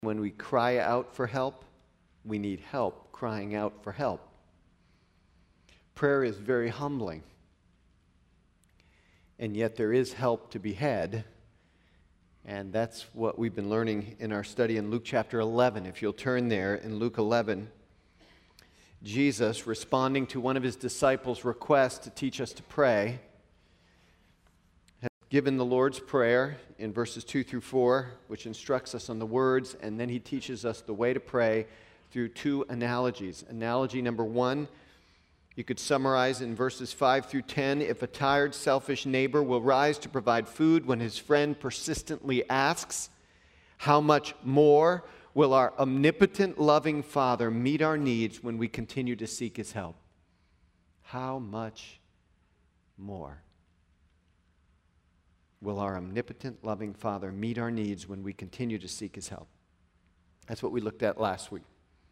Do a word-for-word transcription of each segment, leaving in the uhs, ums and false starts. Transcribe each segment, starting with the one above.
When we cry out for help, we need help crying out for help. Prayer is very humbling. And yet there is help to be had. And that's what we've been learning in our study in Luke chapter eleven. If you'll turn there in Luke eleven, Jesus, responding to one of his disciples' requests to teach us to pray, has given the Lord's Prayer in verses two through four, which instructs us on the words, and then he teaches us the way to pray through two analogies. Analogy number one, you could summarize in verses five through ten. If a tired, selfish neighbor will rise to provide food when his friend persistently asks, how much more will our omnipotent, loving Father meet our needs when we continue to seek his help? How much more will our omnipotent, loving Father meet our needs when we continue to seek his help? That's what we looked at last week.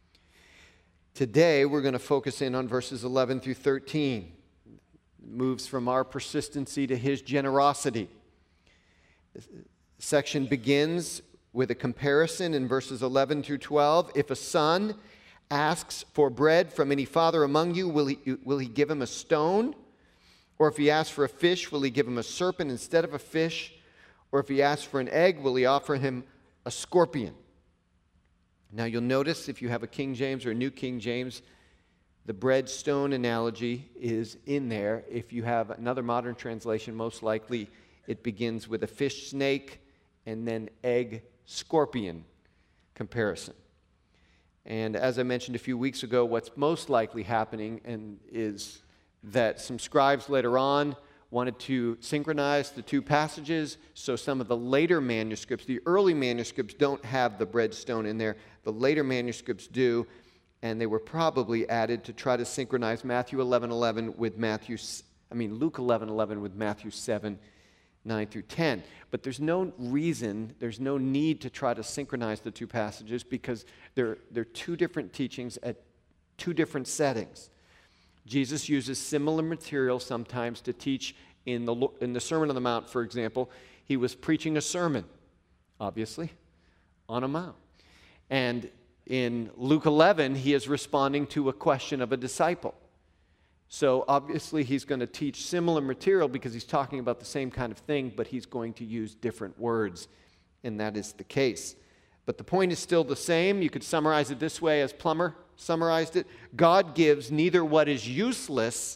Today, we're going to focus in on verses eleven through thirteen. It moves from our persistency to his generosity. The section begins with a comparison in verses eleven through twelve. If a son asks for bread from any father among you, will he, will he give him a stone? Or if he asks for a fish, will he give him a serpent instead of a fish? Or if he asks for an egg, will he offer him a scorpion? Now you'll notice if you have a King James or a New King James, the bread stone analogy is in there. If you have another modern translation, most likely it begins with a fish snake and then egg scorpion comparison. And as I mentioned a few weeks ago, what's most likely happening and is that some scribes later on wanted to synchronize the two passages, so some of the later manuscripts, the early manuscripts don't have the bread stone in there, the later manuscripts do, and they were probably added to try to synchronize Matthew eleven eleven with Matthew, I mean Luke eleven eleven with Matthew seven nine through ten. But there's no reason, there's no need to try to synchronize the two passages because they're, they're two different teachings at two different settings. Jesus uses similar material sometimes to teach in the, in the Sermon on the Mount, for example. He was preaching a sermon, obviously, on a mount. And in Luke eleven, he is responding to a question of a disciple. So obviously he's going to teach similar material because he's talking about the same kind of thing, but he's going to use different words, and that is the case. But the point is still the same. You could summarize it this way as Plummer summarized it. God gives neither what is useless,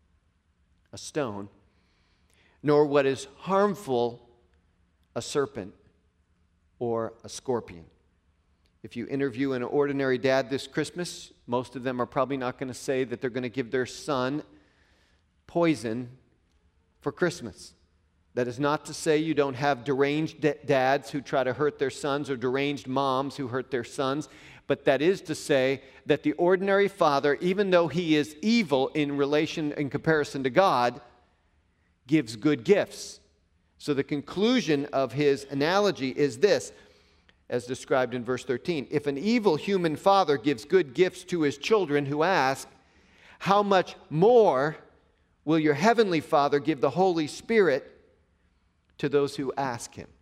a stone, nor what is harmful, a serpent or a scorpion. If you interview an ordinary dad this Christmas, most of them are probably not going to say that they're going to give their son poison for Christmas. That is not to say you don't have deranged dads who try to hurt their sons or deranged moms who hurt their sons, but that is to say that the ordinary father, even though he is evil in relation, in comparison to God, gives good gifts. So the conclusion of his analogy is this, as described in verse thirteen. If an evil human father gives good gifts to his children who ask, how much more will your heavenly Father give the Holy Spirit to those who ask him?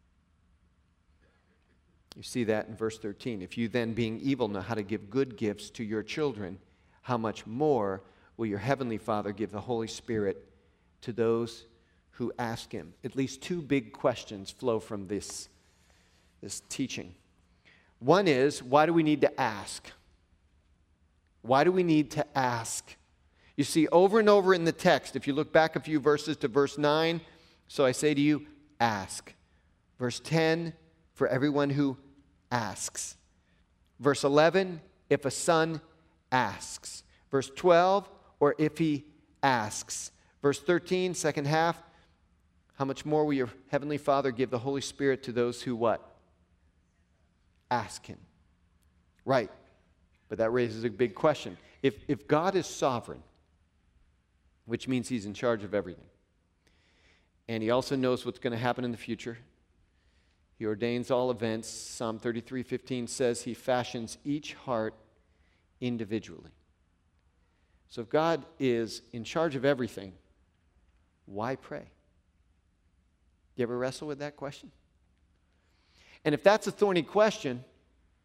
You see that in verse thirteen. If you then, being evil, know how to give good gifts to your children, how much more will your heavenly Father give the Holy Spirit to those who ask him? At least two big questions flow from this, this teaching. One is, why do we need to ask? Why do we need to ask? You see, over and over in the text, if you look back a few verses to verse nine, so I say to you, ask. Verse ten, for everyone who asks. Verse eleven, if a son asks. Verse twelve, or if he asks. Verse thirteen, second half, how much more will your heavenly Father give the Holy Spirit to those who what? Ask him. Right. But that raises a big question. If, if God is sovereign, which means he's in charge of everything, and he also knows what's going to happen in the future, he ordains all events. Psalm thirty-three fifteen says he fashions each heart individually. So if God is in charge of everything, why pray? You ever wrestle with that question? And if that's a thorny question,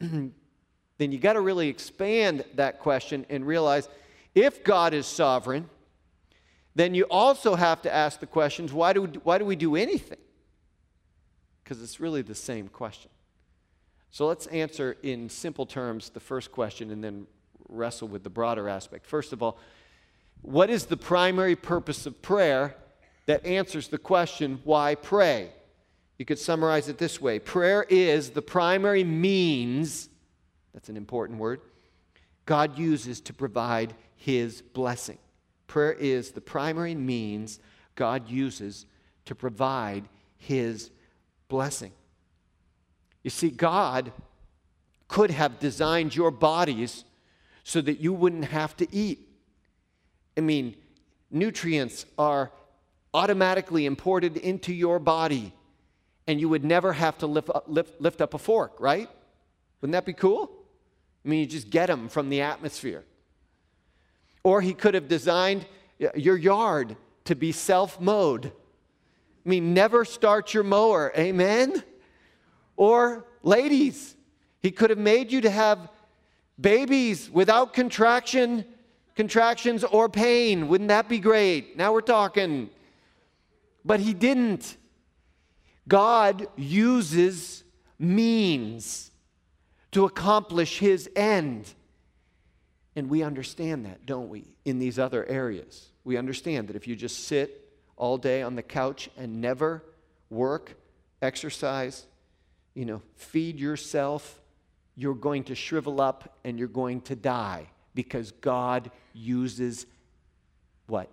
then you got to really expand that question and realize if God is sovereign, then you also have to ask the questions, why do we, why do we do anything? Because it's really the same question. So let's answer in simple terms the first question and then wrestle with the broader aspect. First of all, what is the primary purpose of prayer that answers the question, why pray? You could summarize it this way. Prayer is the primary means, that's an important word, God uses to provide His blessing. Prayer is the primary means God uses to provide His blessing. You see, God could have designed your bodies so that you wouldn't have to eat. I mean, nutrients are automatically imported into your body, and you would never have to lift up, lift, lift up a fork, right? Wouldn't that be cool? I mean, you just get them from the atmosphere. Or He could have designed your yard to be self-mowed. I mean, never start your mower, amen? Or, ladies, He could have made you to have babies without contraction, contractions or pain. Wouldn't that be great? Now we're talking. But He didn't. God uses means to accomplish His end. And we understand that, don't we, in these other areas. We understand that if you just sit all day on the couch and never work, exercise, you know, feed yourself, you're going to shrivel up and you're going to die because God uses what?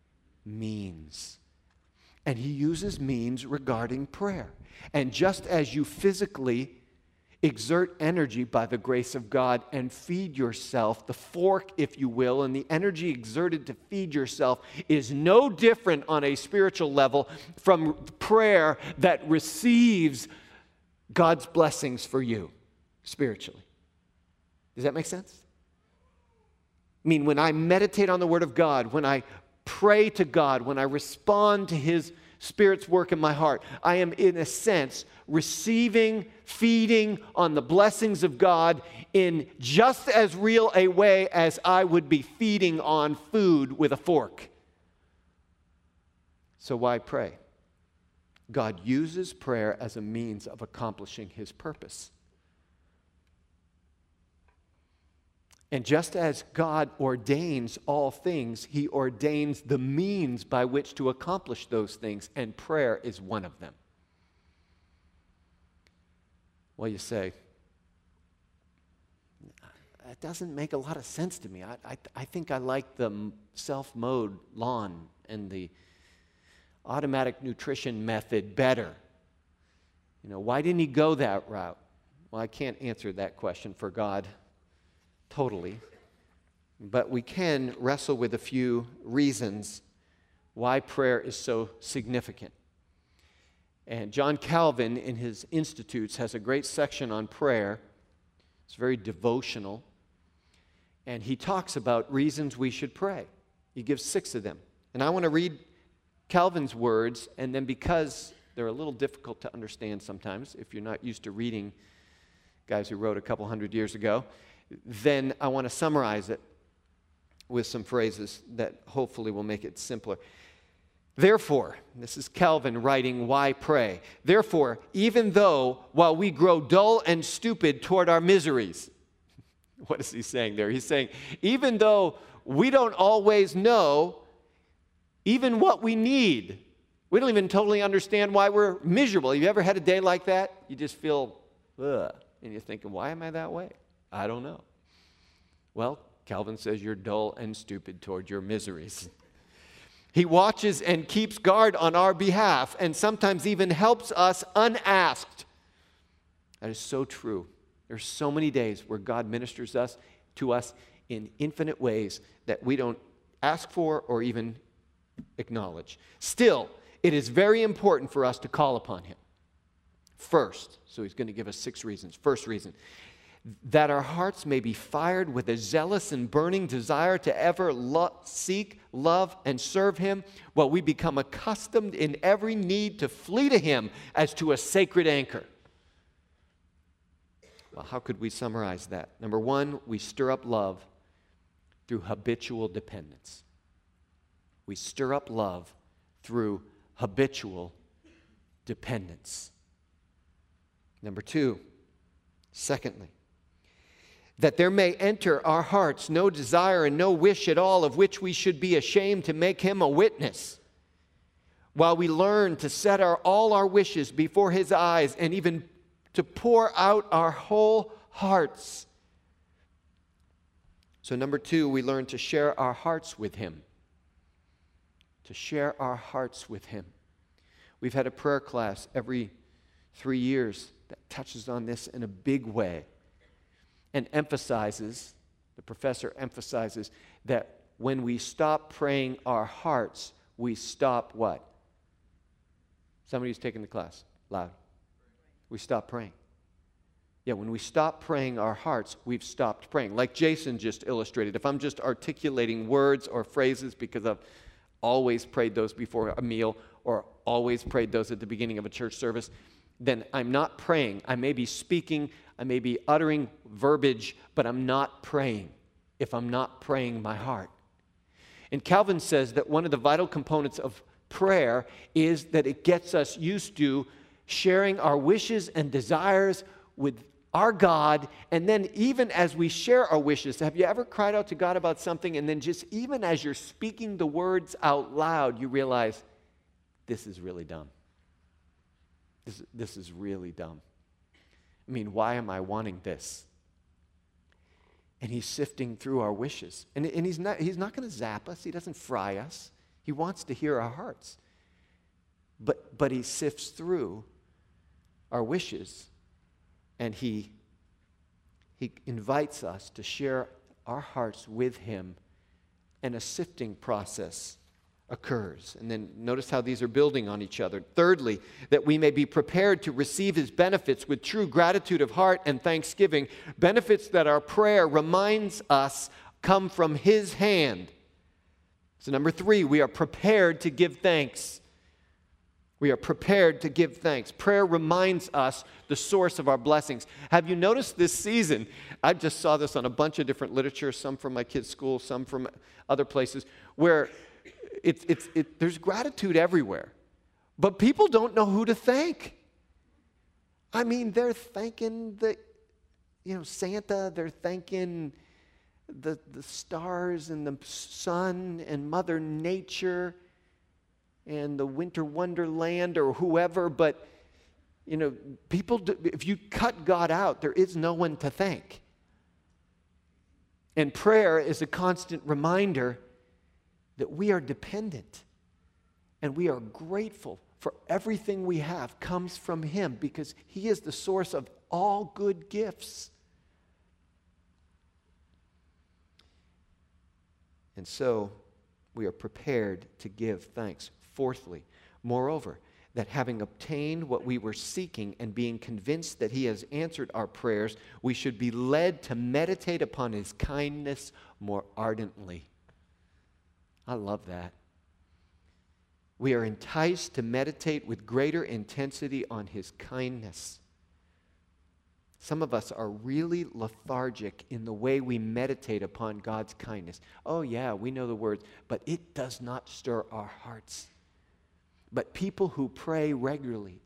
Means. And He uses means regarding prayer. And just as you physically exert energy by the grace of God and feed yourself, the fork, if you will, and the energy exerted to feed yourself is no different on a spiritual level from prayer that receives God's blessings for you spiritually. Does that make sense? I mean, when I meditate on the Word of God, when I pray to God, when I respond to His Spirit's work in my heart, I am, in a sense, receiving, feeding on the blessings of God in just as real a way as I would be feeding on food with a fork. So why pray? God uses prayer as a means of accomplishing His purpose. And just as God ordains all things, He ordains the means by which to accomplish those things, and prayer is one of them. Well, you say, that doesn't make a lot of sense to me. I, I, I think I like the self-mowed lawn and the automatic nutrition method better. You know, why didn't He go that route? Well, I can't answer that question for God totally, but we can wrestle with a few reasons why prayer is so significant. And John Calvin, in his Institutes, has a great section on prayer. It's very devotional. And he talks about reasons we should pray. He gives six of them. And I want to read Calvin's words, and then because they're a little difficult to understand sometimes, if you're not used to reading guys who wrote a couple hundred years ago, then I want to summarize it with some phrases that hopefully will make it simpler. Therefore, this is Calvin writing, why pray? Therefore, even though while we grow dull and stupid toward our miseries, what is he saying there? He's saying, even though we don't always know even what we need, we don't even totally understand why we're miserable. Have you ever had a day like that? You just feel, ugh, and you're thinking, why am I that way? I don't know. Well, Calvin says you're dull and stupid toward your miseries. He watches and keeps guard on our behalf and sometimes even helps us unasked. That is so true. There's so many days where God ministers us to us in infinite ways that we don't ask for or even acknowledge. Still, it is very important for us to call upon Him. First, so he's going to give us six reasons. First reason, that our hearts may be fired with a zealous and burning desire to ever lo- seek, love, and serve Him, while we become accustomed in every need to flee to Him as to a sacred anchor. Well, how could we summarize that? Number one, we stir up love through habitual dependence. We stir up love through habitual dependence. Number two, secondly, that there may enter our hearts no desire and no wish at all of which we should be ashamed to make him a witness, while we learn to set our, all our wishes before his eyes and even to pour out our whole hearts. So number two, we learn to share our hearts with him. To share our hearts with him. We've had a prayer class every three years that touches on this in a big way and emphasizes, the professor emphasizes, that when we stop praying our hearts, we stop what? Somebody who's taking the class, loud. We stop praying. Yeah, when we stop praying our hearts, we've stopped praying. Like Jason just illustrated, if I'm just articulating words or phrases because I've always prayed those before a meal or always prayed those at the beginning of a church service, then I'm not praying. I may be speaking, I may be uttering verbiage, but I'm not praying if I'm not praying my heart. And Calvin says that one of the vital components of prayer is that it gets us used to sharing our wishes and desires with our God, and then even as we share our wishes, have you ever cried out to God about something, and then just even as you're speaking the words out loud, you realize, this is really dumb. This, this is really dumb. I mean, why am I wanting this? And he's sifting through our wishes. And, and he's not, he's not going to zap us. He doesn't fry us. He wants to hear our hearts. But, but he sifts through our wishes, and he, he invites us to share our hearts with him, and a sifting process occurs. And then notice how these are building on each other. Thirdly, that we may be prepared to receive his benefits with true gratitude of heart and thanksgiving, benefits that our prayer reminds us come from his hand. So number three, we are prepared to give thanks. We are prepared to give thanks. Prayer reminds us the source of our blessings. Have you noticed this season? I just saw this on a bunch of different literature, some from my kids' school, some from other places, where it's, it's, it, there's gratitude everywhere. But people don't know who to thank. I mean, they're thanking the, you know, Santa, they're thanking the, the stars and the sun and Mother Nature and the winter wonderland or whoever, but, you know, people, do, if you cut God out, there is no one to thank. And prayer is a constant reminder that we are dependent and we are grateful for everything we have comes from him, because he is the source of all good gifts. And so we are prepared to give thanks. Fourthly, moreover, that having obtained what we were seeking and being convinced that he has answered our prayers, we should be led to meditate upon his kindness more ardently. I love that. We are enticed to meditate with greater intensity on his kindness. Some of us are really lethargic in the way we meditate upon God's kindness. Oh yeah, we know the words, but it does not stir our hearts. But people who pray regularly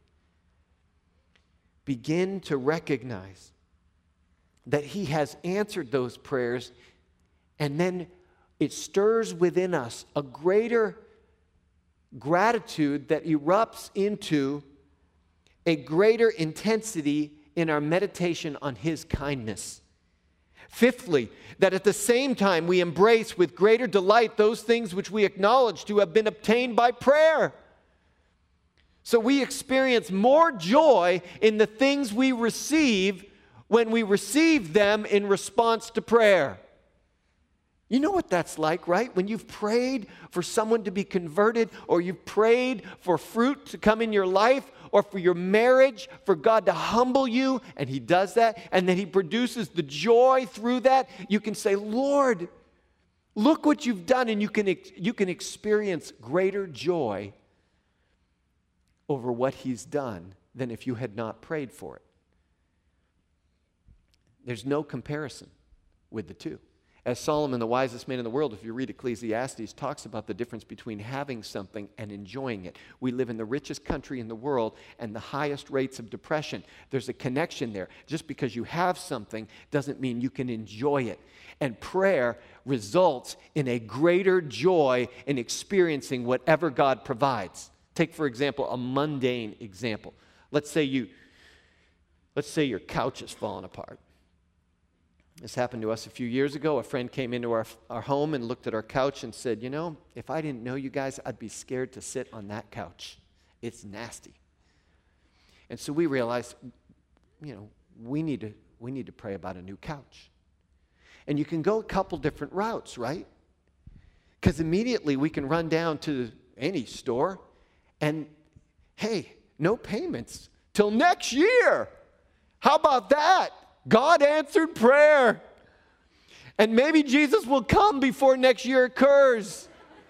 begin to recognize that he has answered those prayers, and then it stirs within us a greater gratitude that erupts into a greater intensity in our meditation on his kindness. Fifthly, that at the same time we embrace with greater delight those things which we acknowledge to have been obtained by prayer. So we experience more joy in the things we receive when we receive them in response to prayer. You know what that's like, right? When you've prayed for someone to be converted, or you've prayed for fruit to come in your life, or for your marriage, for God to humble you, and he does that, and then he produces the joy through that, you can say, Lord, look what you've done, and you can, you can experience greater joy over what he's done than if you had not prayed for it. There's no comparison with the two. As Solomon, the wisest man in the world, if you read Ecclesiastes, talks about the difference between having something and enjoying it. We live in the richest country in the world and the highest rates of depression. There's a connection there. Just because you have something doesn't mean you can enjoy it. And prayer results in a greater joy in experiencing whatever God provides. Take, for example, a mundane example. Let's say you, let's say your couch is falling apart. This happened to us a few years ago. A friend came into our, our home and looked at our couch and said, you know, if I didn't know you guys, I'd be scared to sit on that couch. It's nasty. And so we realized, you know, we need to, we need to pray about a new couch. And you can go a couple different routes, right? Because immediately we can run down to any store and, hey, no payments till next year. How about that? God answered prayer. And maybe Jesus will come before next year occurs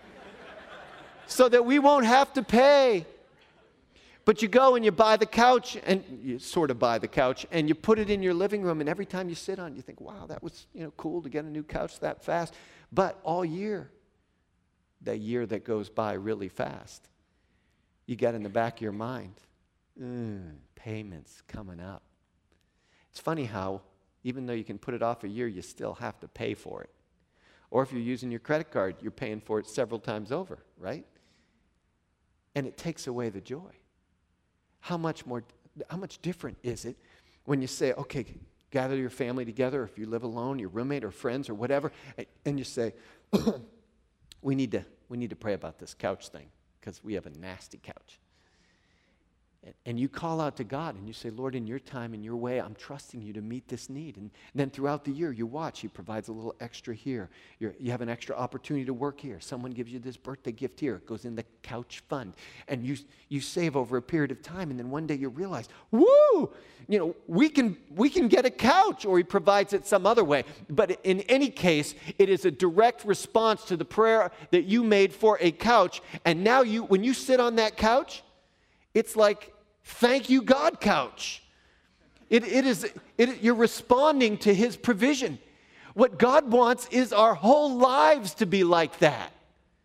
so that we won't have to pay. But you go and you buy the couch, and you sort of buy the couch, and you put it in your living room, and every time you sit on it, you think, wow, that was, you know, cool to get a new couch that fast. But all year, that year that goes by really fast, you get in the back of your mind, mm, payments coming up. It's funny how, even though you can put it off a year, you still have to pay for it. Or if you're using your credit card, you're paying for it several times over, right? And it takes away the joy. How much more, how much different is it when you say, okay, gather your family together, or if you live alone, your roommate or friends or whatever, and you say, we need to, we need to pray about this couch thing because we have a nasty couch. And you call out to God and you say, Lord, in your time, in your way, I'm trusting you to meet this need. And then throughout the year, you watch. He provides a little extra here. You're, you have an extra opportunity to work here. Someone gives you this birthday gift here. It goes in the couch fund. And you, you save over a period of time. And then one day you realize, woo, you know, we can, we can get a couch, or he provides it some other way. But in any case, it is a direct response to the prayer that you made for a couch. And now you, when you sit on that couch, it's like, thank you, God couch. It, it is, it, you're responding to his provision. What God wants is our whole lives to be like that.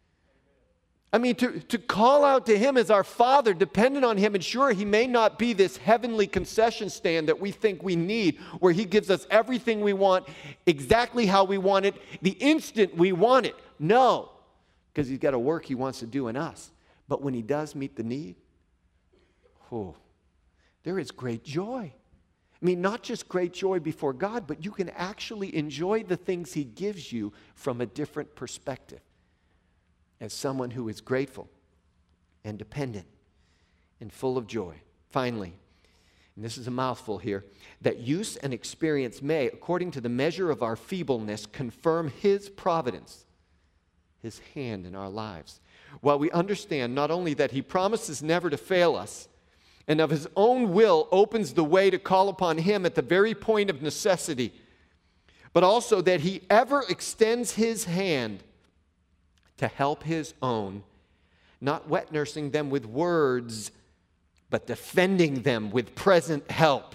I mean, to, to call out to him as our Father, dependent on him, and sure, he may not be this heavenly concession stand that we think we need, where he gives us everything we want, exactly how we want it, the instant we want it. No, because he's got a work he wants to do in us. But when he does meet the need, oh, there is great joy. I mean, not just great joy before God, but you can actually enjoy the things he gives you from a different perspective as someone who is grateful and dependent and full of joy. Finally, and this is a mouthful here, that use and experience may, according to the measure of our feebleness, confirm his providence, his hand in our lives. While we understand not only that he promises never to fail us, and of his own will opens the way to call upon him at the very point of necessity, but also that he ever extends his hand to help his own, not wet nursing them with words, but defending them with present help.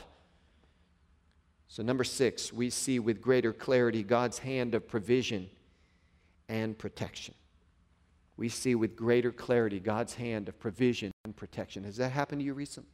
So number six, we see with greater clarity God's hand of provision and protection. We see with greater clarity God's hand of provision and protection. Has that happened to you recently?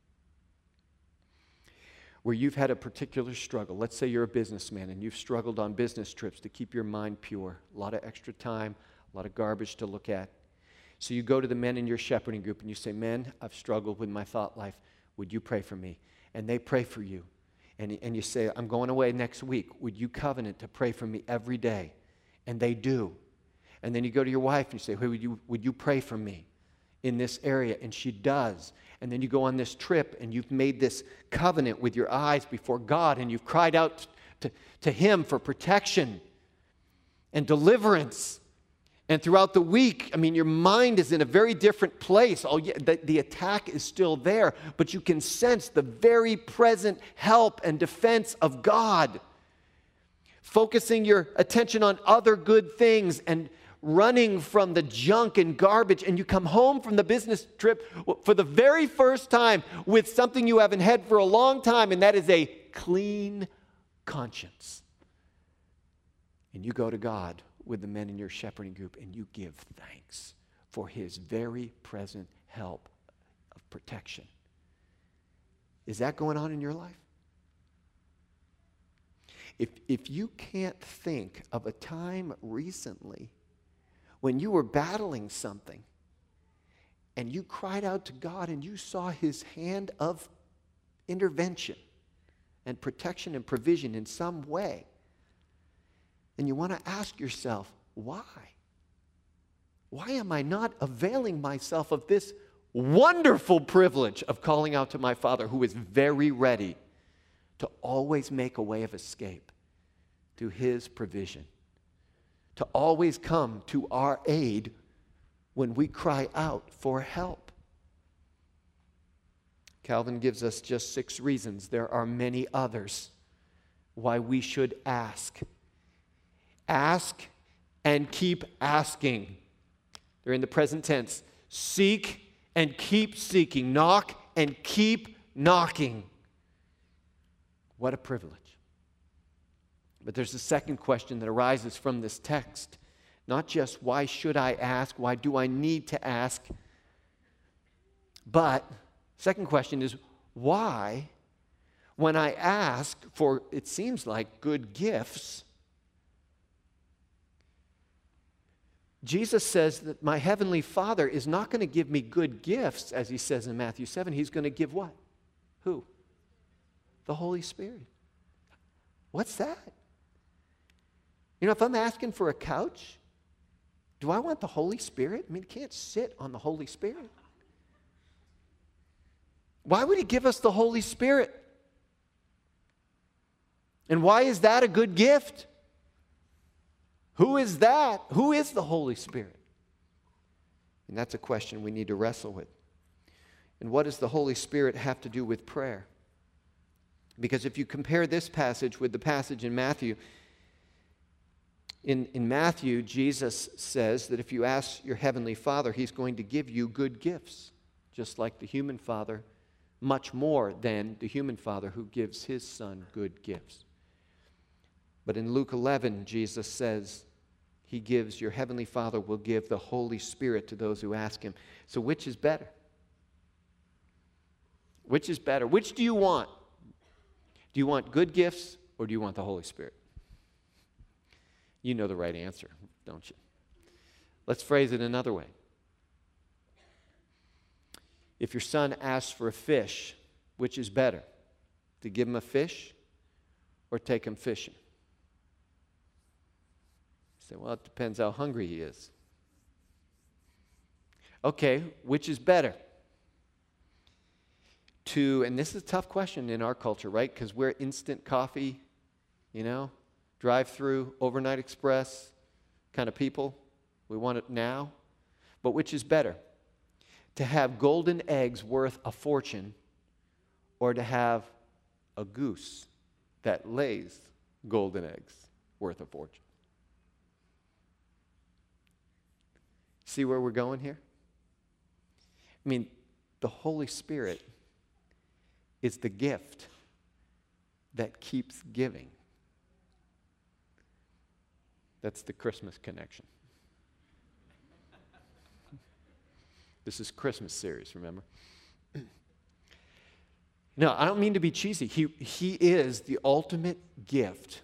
Where you've had a particular struggle. Let's say you're a businessman and you've struggled on business trips to keep your mind pure. A lot of extra time, a lot of garbage to look at. So you go to the men in your shepherding group and you say, men, I've struggled with my thought life. Would you pray for me? And they pray for you. And, and you say, I'm going away next week. Would you covenant to pray for me every day? And they do. And then you go to your wife and you say, hey, would you, would you pray for me in this area? And she does. And then you go on this trip and you've made this covenant with your eyes before God, and you've cried out to, to him for protection and deliverance. And throughout the week, I mean, your mind is in a very different place. Oh, yeah, the, the attack is still there, but you can sense the very present help and defense of God. Focusing your attention on other good things and running from the junk and garbage, and you come home from the business trip for the very first time with something you haven't had for a long time, and that is a clean conscience. And you go to God with the men in your shepherding group and you give thanks for his very present help of protection. Is that going on in your life? If, if you can't think of a time recently when you were battling something and you cried out to God and you saw his hand of intervention and protection and provision in some way, and you want to ask yourself, why? Why am I not availing myself of this wonderful privilege of calling out to my Father, who is very ready to always make a way of escape through his provision, to always come to our aid when we cry out for help? Calvin gives us just six reasons. There are many others why we should ask. Ask and keep asking. They're in the present tense. Seek and keep seeking. Knock and keep knocking. What a privilege. But there's a second question that arises from this text. Not just why should I ask, why do I need to ask, but second question is why, when I ask for, it seems like, good gifts, Jesus says that my heavenly Father is not going to give me good gifts, as he says in Matthew seven. He's going to give what? Who? The Holy Spirit. What's that? You know, if I'm asking for a couch, do I want the Holy Spirit? I mean, you can't sit on the Holy Spirit. Why would he give us the Holy Spirit? And why is that a good gift? Who is that? Who is the Holy Spirit? And that's a question we need to wrestle with. And what does the Holy Spirit have to do with prayer? Because if you compare this passage with the passage in Matthew, in, in Matthew, Jesus says that if you ask your heavenly Father, he's going to give you good gifts, just like the human Father, much more than the human Father who gives his Son good gifts. But in Luke eleven, Jesus says he gives, your heavenly Father will give the Holy Spirit to those who ask him. So which is better? Which is better? Which do you want? Do you want good gifts or do you want the Holy Spirit? You know the right answer, don't you? Let's phrase it another way. If your son asks for a fish, which is better? To give him a fish or take him fishing? You say, well, it depends how hungry he is. Okay, which is better? To, and this is a tough question in our culture, right? Because we're instant coffee, you know, drive-through, overnight express kind of people. We want it now. But which is better? To have golden eggs worth a fortune or to have a goose that lays golden eggs worth a fortune? See where we're going here? I mean, the Holy Spirit is the gift that keeps giving. That's the Christmas connection. This is Christmas series, remember? No, I don't mean to be cheesy. He, he is the ultimate gift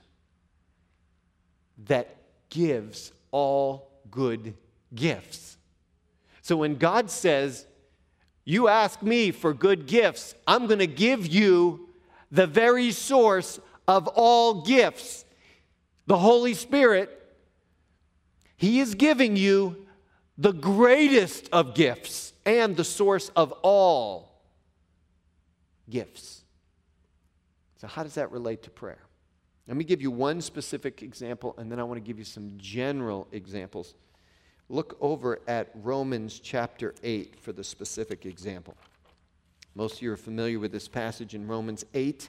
that gives all good gifts. So when God says, you ask me for good gifts, I'm going to give you the very source of all gifts, the Holy Spirit. He is giving you the greatest of gifts and the source of all gifts. So how does that relate to prayer? Let me give you one specific example, and then I want to give you some general examples. Look over at Romans chapter eight for the specific example. Most of you are familiar with this passage in Romans eight.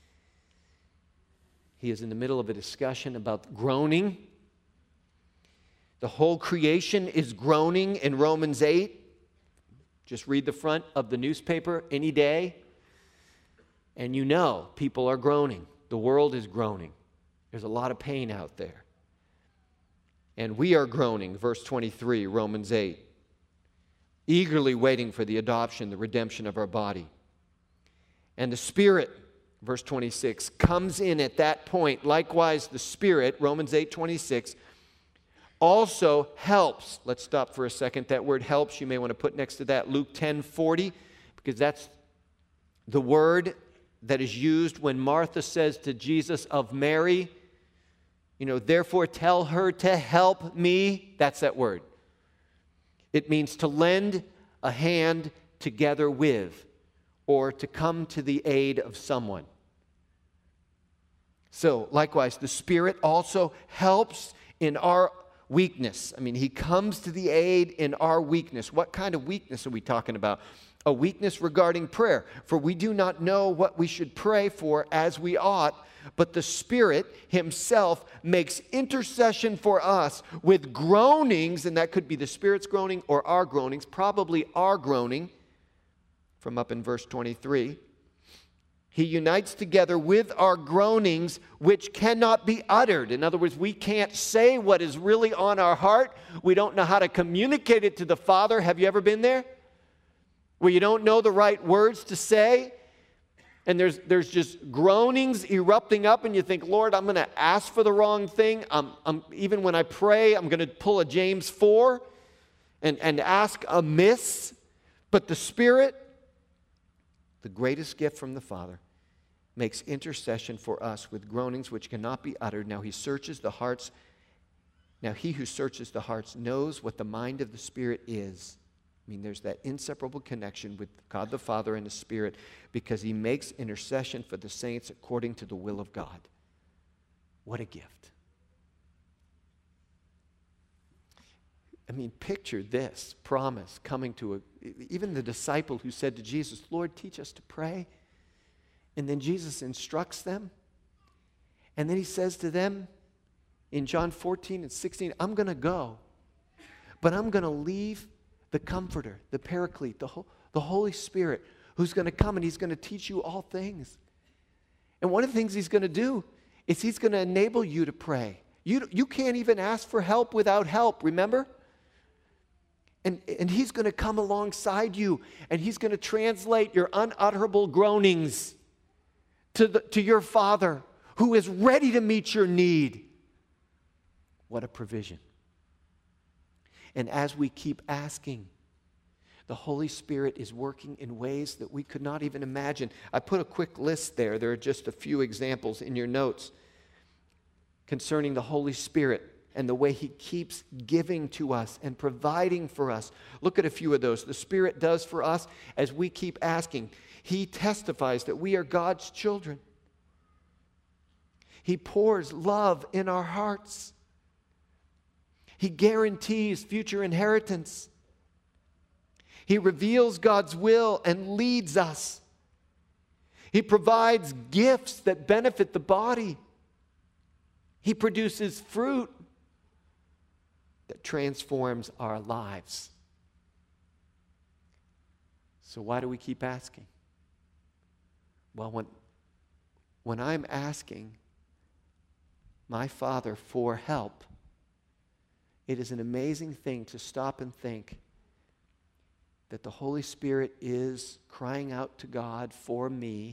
He is in the middle of a discussion about groaning. The whole creation is groaning in Romans eight. Just read the front of the newspaper any day, and you know people are groaning. The world is groaning. There's a lot of pain out there. And we are groaning, verse twenty-three, Romans eight, eagerly waiting for the adoption, the redemption of our body. And the Spirit, verse twenty-six, comes in at that point. Likewise, the Spirit, Romans eight twenty-six, also helps. Let's stop for a second. That word helps, you may want to put next to that Luke ten forty, because that's the word that is used when Martha says to Jesus of Mary, you know, therefore tell her to help me. That's that word. It means to lend a hand together with, or to come to the aid of someone. So, likewise, the Spirit also helps in our weakness. I mean, He comes to the aid in our weakness. What kind of weakness are we talking about? A weakness regarding prayer. For we do not know what we should pray for as we ought, but the Spirit Himself makes intercession for us with groanings, and that could be the Spirit's groaning or our groanings, probably our groaning, from up in verse twenty-three. He unites together with our groanings, which cannot be uttered. In other words, we can't say what is really on our heart. We don't know how to communicate it to the Father. Have you ever been there? Where you don't know the right words to say, and there's, there's just groanings erupting up, and you think, Lord, I'm going to ask for the wrong thing. I'm, I'm, even when I pray, I'm going to pull a James four and, and ask amiss. But the Spirit, the greatest gift from the Father, makes intercession for us with groanings which cannot be uttered. Now He searches the hearts. Now He who searches the hearts knows what the mind of the Spirit is. I mean, there's that inseparable connection with God the Father and the Spirit, because He makes intercession for the saints according to the will of God. What a gift. I mean, picture this promise coming to a, even the disciple who said to Jesus, Lord, teach us to pray. And then Jesus instructs them. And then He says to them in John fourteen and sixteen, I'm going to go, but I'm going to leave the Comforter, the Paraclete, the, Ho- the Holy Spirit, who's going to come and He's going to teach you all things. And one of the things He's going to do is He's going to enable you to pray. You, you can't even ask for help without help, remember? And, and He's going to come alongside you, and He's going to translate your unutterable groanings to, the, to your Father, who is ready to meet your need. What a provision. And as we keep asking, the Holy Spirit is working in ways that we could not even imagine. I put a quick list there. There are just a few examples in your notes concerning the Holy Spirit and the way He keeps giving to us and providing for us. Look at a few of those. The Spirit does for us as we keep asking. He testifies that we are God's children. He pours love in our hearts. He guarantees future inheritance. He reveals God's will and leads us. He provides gifts that benefit the body. He produces fruit that transforms our lives. So why do we keep asking? Well, when, when I'm asking my Father for help, it is an amazing thing to stop and think that the Holy Spirit is crying out to God for me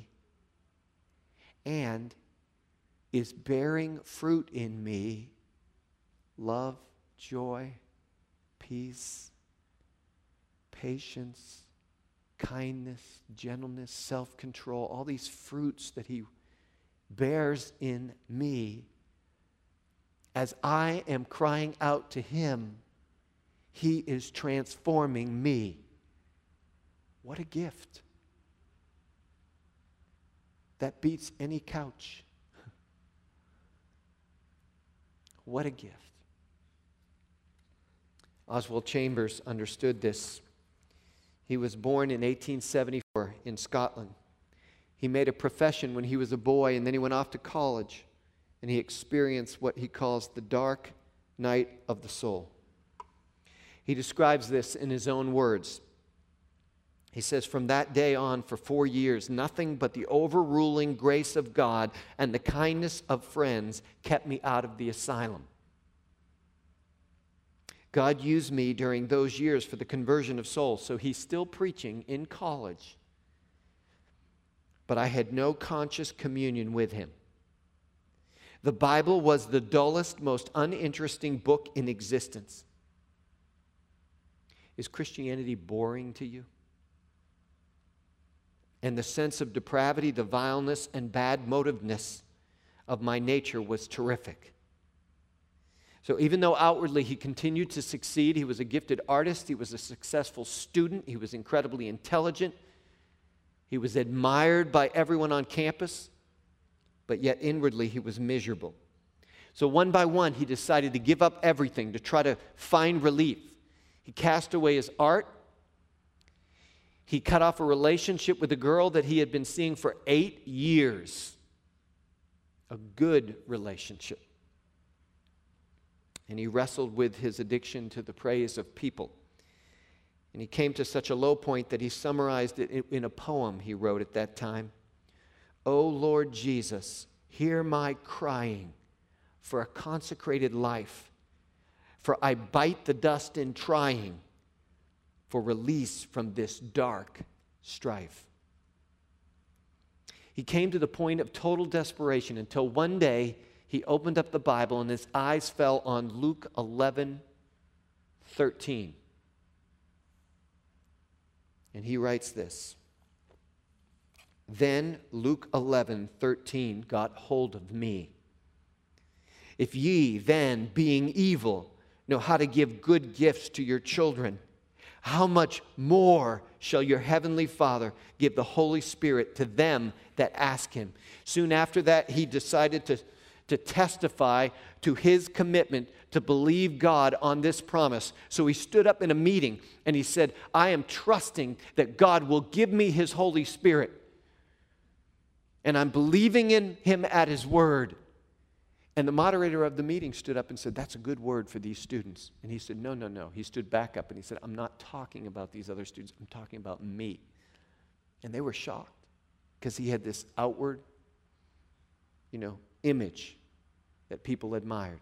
and is bearing fruit in me: love, joy, peace, patience, kindness, gentleness, self-control, all these fruits that He bears in me. As I am crying out to Him, He is transforming me. What a gift. That beats any couch. What a gift. Oswald Chambers understood this. He was born in eighteen seventy-four in Scotland. He made a profession when he was a boy, and then he went off to college, and he experienced what he calls the dark night of the soul. He describes this in his own words. He says, from that day on for four years, nothing but the overruling grace of God and the kindness of friends kept me out of the asylum. God used me during those years for the conversion of souls, so he's still preaching in college. But I had no conscious communion with him. The Bible was the dullest, most uninteresting book in existence. Is Christianity boring to you? And the sense of depravity, the vileness, and bad motiveness of my nature was terrific. So even though outwardly he continued to succeed, he was a gifted artist, he was a successful student, he was incredibly intelligent, he was admired by everyone on campus, but yet inwardly he was miserable. So one by one he decided to give up everything to try to find relief. He cast away his art. He cut off a relationship with a girl that he had been seeing for eight years. A good relationship. And he wrestled with his addiction to the praise of people. And he came to such a low point that he summarized it in a poem he wrote at that time. O Lord Jesus, hear my crying for a consecrated life, for I bite the dust in trying for release from this dark strife. He came to the point of total desperation until one day he opened up the Bible and his eyes fell on Luke eleven thirteen. And he writes this. Then Luke eleven thirteen got hold of me. If ye then, being evil, know how to give good gifts to your children, how much more shall your heavenly Father give the Holy Spirit to them that ask him? Soon after that, he decided to, to testify to his commitment to believe God on this promise. So he stood up in a meeting and he said, I am trusting that God will give me his Holy Spirit. And I'm believing in him at his word. And the moderator of the meeting stood up and said, that's a good word for these students. And he said, no, no, no. He stood back up and he said, I'm not talking about these other students. I'm talking about me. And they were shocked because he had this outward, you know, image that people admired.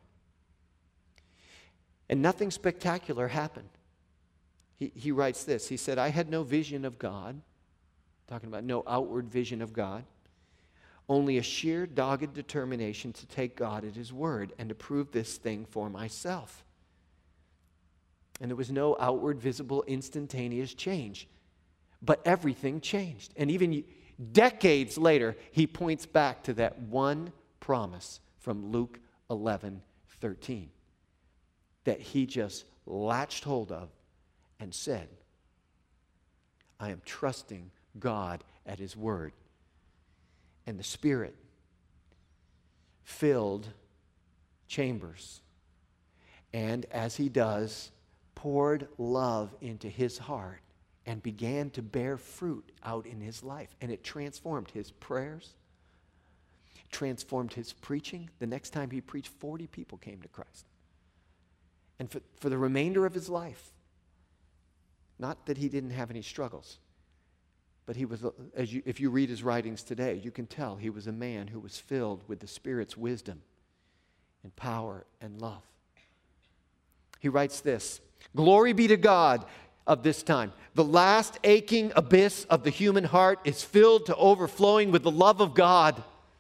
And nothing spectacular happened. He, he writes this. He said, I had no vision of God, talking about no outward vision of God. Only a sheer, dogged determination to take God at his word and to prove this thing for myself. And there was no outward, visible, instantaneous change. But everything changed. And even decades later, he points back to that one promise from Luke eleven thirteen that he just latched hold of and said, I am trusting God at his word. And the Spirit filled Chambers. And as he does, poured love into his heart and began to bear fruit out in his life. And it transformed his prayers, transformed his preaching. The next time he preached, forty people came to Christ. And for, for the remainder of his life, not that he didn't have any struggles, but he was, as you, if you read his writings today, you can tell he was a man who was filled with the Spirit's wisdom and power and love. He writes this, glory be to God of this time. The last aching abyss of the human heart is filled to overflowing with the love of God.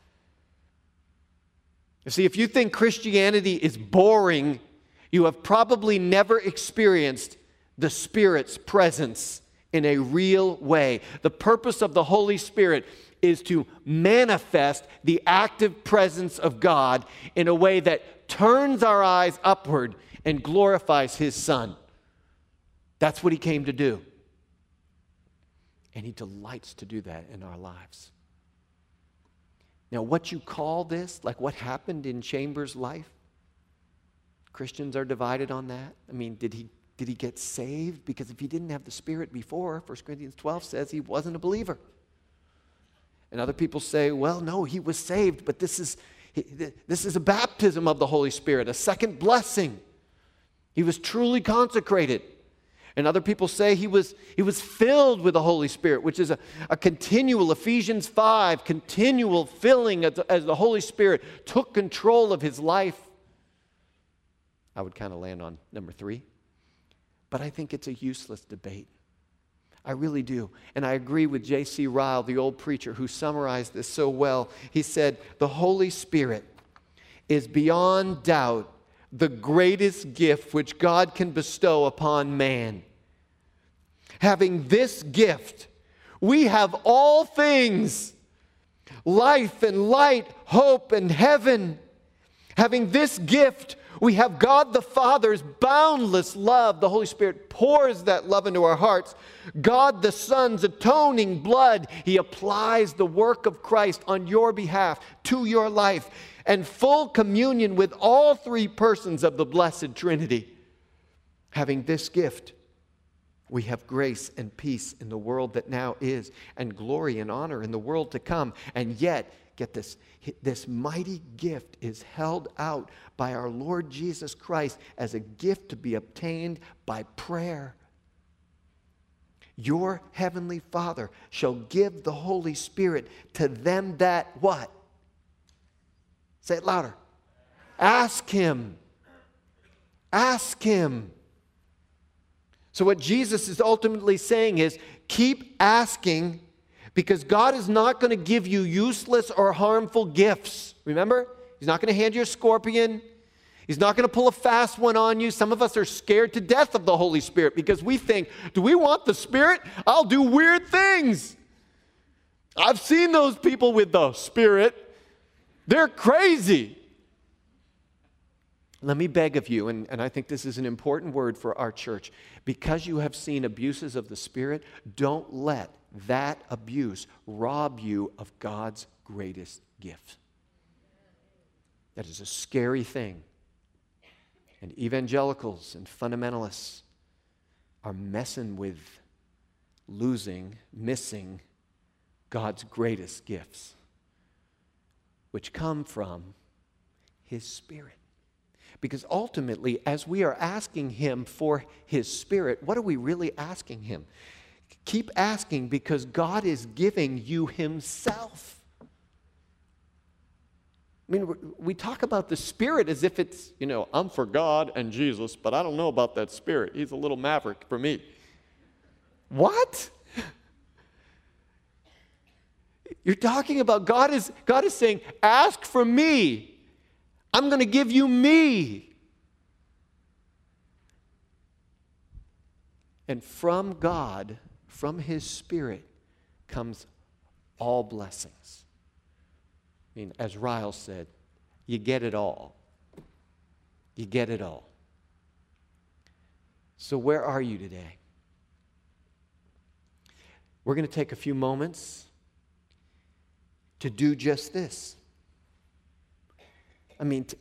You see, if you think Christianity is boring, you have probably never experienced the Spirit's presence in a real way. The purpose of the Holy Spirit is to manifest the active presence of God in a way that turns our eyes upward and glorifies his Son. That's what he came to do. And he delights to do that in our lives. Now, what you call this, like what happened in Chambers' life, Christians are divided on that. I mean, did he Did he get saved? Because if he didn't have the Spirit before, First Corinthians twelve says he wasn't a believer. And other people say, well, no, he was saved, but this is, this is a baptism of the Holy Spirit, a second blessing. He was truly consecrated. And other people say he was, he was filled with the Holy Spirit, which is a, a continual, Ephesians five, continual filling as, as the Holy Spirit took control of his life. I would kind of land on number three. But I think it's a useless debate. I really do. And I agree with J C Ryle, the old preacher, who summarized this so well. He said, the Holy Spirit is beyond doubt the greatest gift which God can bestow upon man. Having this gift, we have all things, life and light, hope and heaven. Having this gift, we have God the Father's boundless love. The Holy Spirit pours that love into our hearts. God the Son's atoning blood. He applies the work of Christ on your behalf to your life. And full communion with all three persons of the Blessed Trinity. Having this gift, we have grace and peace in the world that now is, and glory and honor in the world to come. And yet, get this, this mighty gift is held out by our Lord Jesus Christ as a gift to be obtained by prayer. Your heavenly Father shall give the Holy Spirit to them that what? Say it louder. Ask him. Ask him. So what Jesus is ultimately saying is, keep asking, because God is not going to give you useless or harmful gifts. Remember? He's not going to hand you a scorpion. He's not going to pull a fast one on you. Some of us are scared to death of the Holy Spirit because we think, do we want the Spirit? I'll do weird things. I've seen those people with the Spirit. They're crazy. Let me beg of you, and, and I think this is an important word for our church, because you have seen abuses of the Spirit, don't let that abuse rob you of God's greatest gift. That is a scary thing. And evangelicals and fundamentalists are messing with losing, missing God's greatest gifts, which come from his Spirit. Because ultimately, as we are asking him for his Spirit, what are we really asking him? Keep asking, because God is giving you himself. I mean, we talk about the Spirit as if it's, you know, I'm for God and Jesus, but I don't know about that Spirit. He's a little maverick for me. What? You're talking about God is, God is saying, ask for me. I'm going to give you me. And from God, from his Spirit, comes all blessings. I mean, as Ryle said, you get it all. You get it all. So where are you today? We're going to take a few moments to do just this. I mean, t-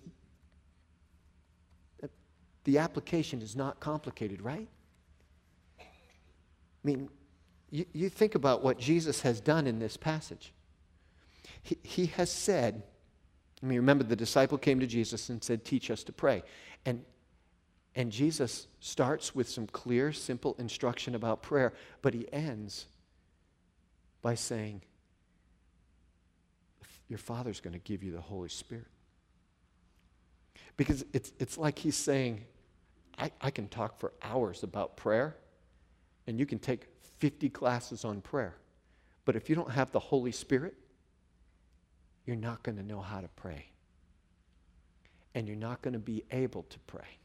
the application is not complicated, right? I mean, you, you think about what Jesus has done in this passage. He, he has said, I mean, remember the disciple came to Jesus and said, teach us to pray. And, and Jesus starts with some clear, simple instruction about prayer, but he ends by saying, your Father's going to give you the Holy Spirit. Because it's, it's like he's saying, I, I can talk for hours about prayer, and you can take fifty classes on prayer. But if you don't have the Holy Spirit, you're not going to know how to pray. And you're not going to be able to pray.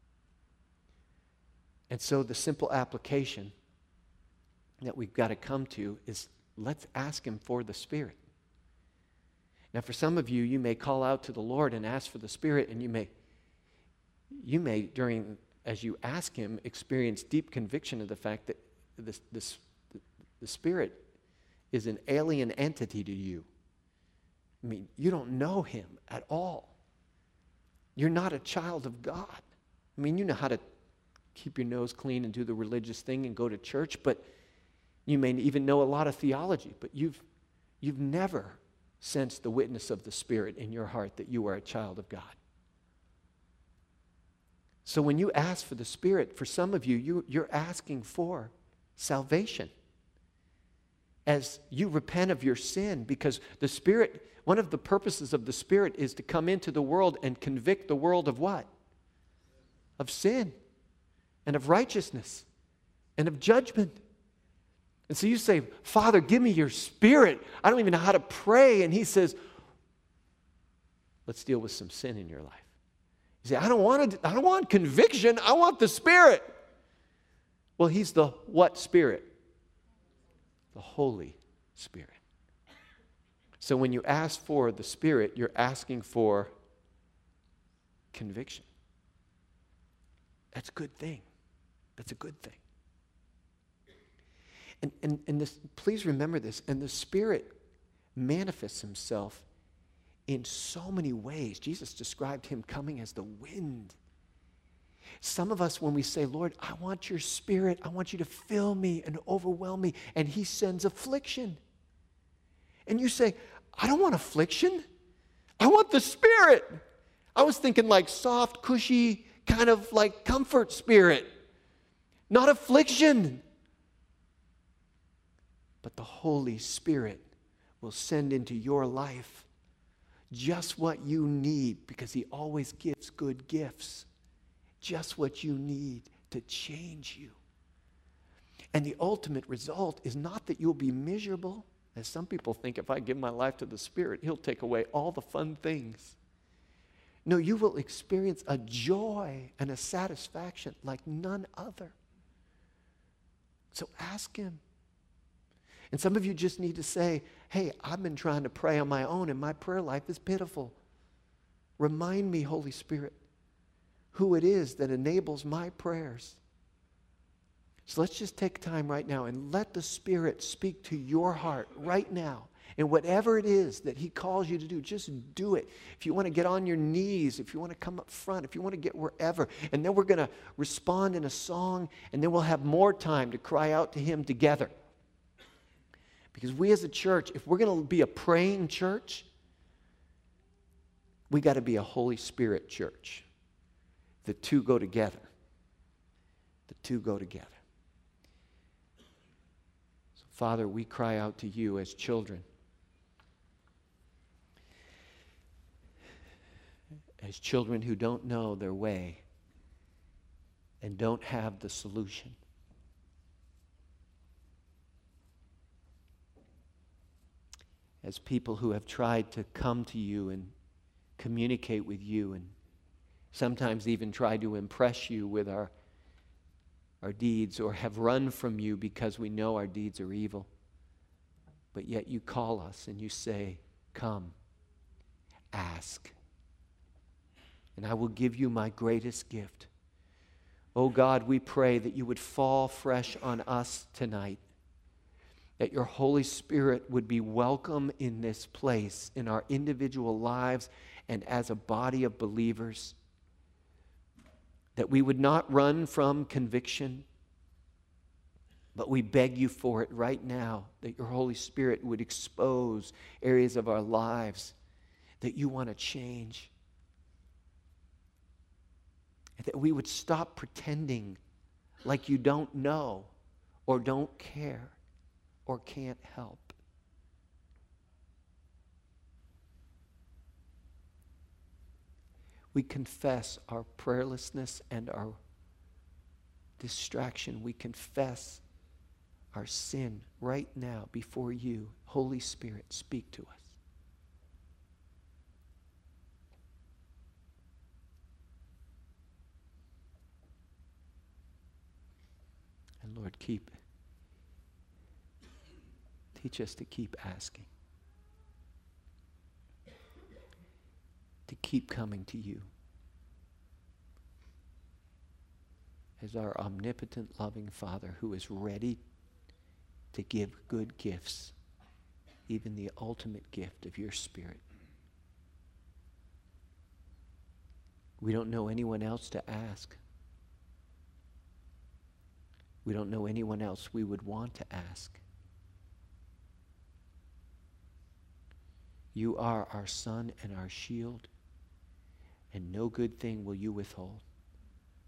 And so the simple application that we've got to come to is, let's ask him for the Spirit. Now, for some of you, you may call out to the Lord and ask for the Spirit, and you may, you may, during, as you ask him, experience deep conviction of the fact that this, this, the Spirit is an alien entity to you. I mean, you don't know him at all. You're not a child of God. I mean, you know how to keep your nose clean and do the religious thing and go to church, but you may even know a lot of theology, but you've, you've never sensed the witness of the Spirit in your heart that you are a child of God. So when you ask for the Spirit, for some of you, you you're asking for salvation. As you repent of your sin, because the Spirit, one of the purposes of the Spirit is to come into the world and convict the world of what? Of sin and of righteousness and of judgment. And so you say, Father, give me your Spirit. I don't even know how to pray. And he says, let's deal with some sin in your life. You say, I don't want to, I don't want conviction. I want the Spirit. Well, he's the what Spirit? The Holy Spirit. So when you ask for the Spirit, you're asking for conviction. That's a good thing. That's a good thing. And, and, and this, please remember this. And the Spirit manifests himself in so many ways. Jesus described him coming as the wind. Some of us, when we say, Lord, I want your Spirit, I want you to fill me and overwhelm me, and he sends affliction. And you say, I don't want affliction. I want the Spirit. I was thinking like soft, cushy, kind of like comfort spirit, not affliction. But the Holy Spirit will send into your life just what you need, because he always gives good gifts. Just what you need to change you. And the ultimate result is not that you'll be miserable, as some people think, if I give my life to the Spirit, he'll take away all the fun things. No, you will experience a joy and a satisfaction like none other. So ask him. And some of you just need to say, hey, I've been trying to pray on my own and my prayer life is pitiful. Remind me, Holy Spirit, who it is that enables my prayers. So let's just take time right now and let the Spirit speak to your heart right now. And whatever it is that he calls you to do, just do it. If you want to get on your knees, if you want to come up front, if you want to get wherever. And then we're going to respond in a song, and then we'll have more time to cry out to him together. Because we as a church, if we're going to be a praying church, we got to be a Holy Spirit church. The two go together. The two go together. So, Father, we cry out to you as children. As children who don't know their way and don't have the solution. As people who have tried to come to you and communicate with you and sometimes even try to impress you with our, our deeds, or have run from you because we know our deeds are evil. But yet you call us and you say, come, ask, and I will give you my greatest gift. Oh God, we pray that you would fall fresh on us tonight, that your Holy Spirit would be welcome in this place, in our individual lives and as a body of believers, that we would not run from conviction, but we beg you for it right now, that your Holy Spirit would expose areas of our lives that you want to change, and that we would stop pretending like you don't know or don't care or can't help. We confess our prayerlessness and our distraction. We confess our sin right now before you. Holy Spirit, speak to us. And Lord, keep, teach us to keep asking, to keep coming to you as our omnipotent, loving Father who is ready to give good gifts, even the ultimate gift of your Spirit. We don't know anyone else to ask. We don't know anyone else we would want to ask. You are our sun and our shield, and no good thing will you withhold.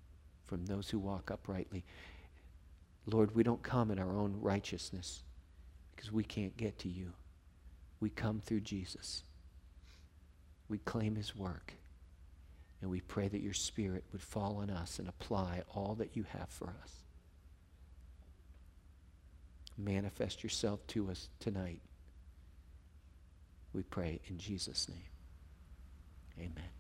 from those who walk uprightly. Lord, we don't come in our own righteousness because we can't get to you. We come through Jesus. We claim his work. And we pray that your Spirit would fall on us and apply all that you have for us. Manifest yourself to us tonight. We pray in Jesus' name. Amen.